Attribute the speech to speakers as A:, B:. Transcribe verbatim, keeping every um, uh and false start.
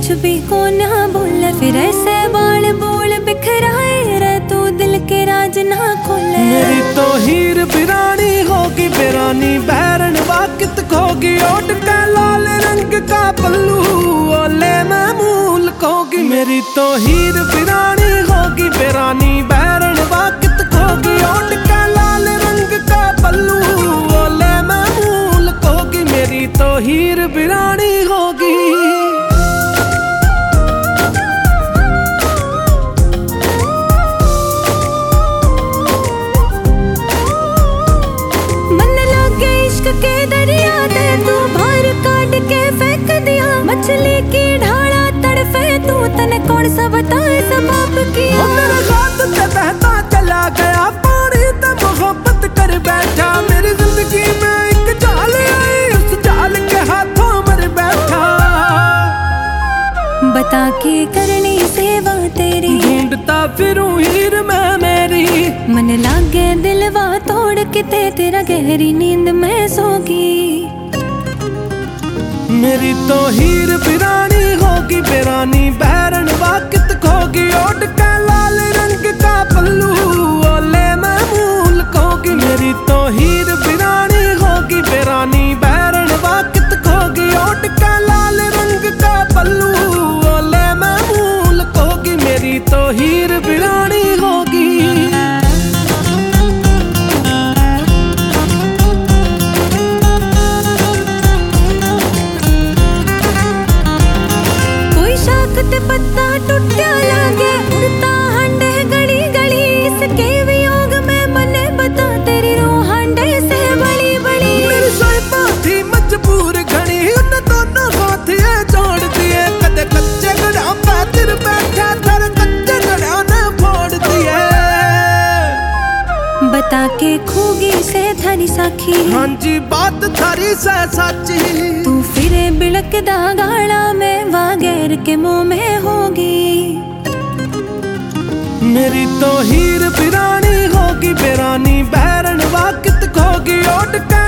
A: कुछ भी को ना बोले, फिर ऐसे बाल बोल बिखराए रे तू दिल के राज ना खोले।
B: मेरी तो हीर बिरानी होगी बिरानी बहरन वाकित खोगी, ओट का लाल रंग का पल्लू ओले महमूल खोगी। मेरी तो हीर बिरानी होगी बिरानी बहरन वाकित खोगी, ओट का लाल रंग का पल्लू ओले महमूल खोगी। मेरी तो हीर बिरानी होगी।
A: के दरिया दे तू भार काट के फेंक दिया, मछली की ढाला तड़फे तू, तने कौन सा बताए सबब किया।
B: मेरे हाथ से बहता चला गया पानी ते मोहब्बत कर बैठा, मेरी जिंदगी में एक जाल आई उस जाल के हाथों मर बैठा।
A: बता के करनी सेवा तेरी,
B: ढूंढता फिरूं हीर मैं मेरी,
A: मन लागे दिलवा तोड़ के ते तेरा गहरी नींद में सोगी।
B: मेरी तो हीर बिरानी होगी बिरानी बहरन वाकित खोगी, ओट का लाल रंग का पल्लू ओले महमूल खोगी। मेरी तो हीर बिरानी होगी बिरानी बहरन वाकित खोगी, ओट का लाल रंग का पल्लू ओले महमूल खोगी। मेरी तो हीर बिरानी होगी।
A: ते पत्ता टूटा लागे उड़ता हांडे गली गली, इसके वियोग में मने बता तेरी रूह हांडे से बड़ी बड़ी।
B: मेरी साहिबा थी मजबूर घड़ी उन दोनों हाथिए जोड़ दिए, कदे कच्चे गड़ा पैदल बैठा थर कच्चे गड़ा ने फोड़ दिए।
A: बता के खूगी से थारी साखी,
B: हाँ जी बात थारी से साची,
A: तू फिरे बिलक दा गाड़ा में वागैर के मुंह में होगी।
B: मेरी तो हीर बिरानी होगी बिरानी बहरन वाकित खोगी, ओट का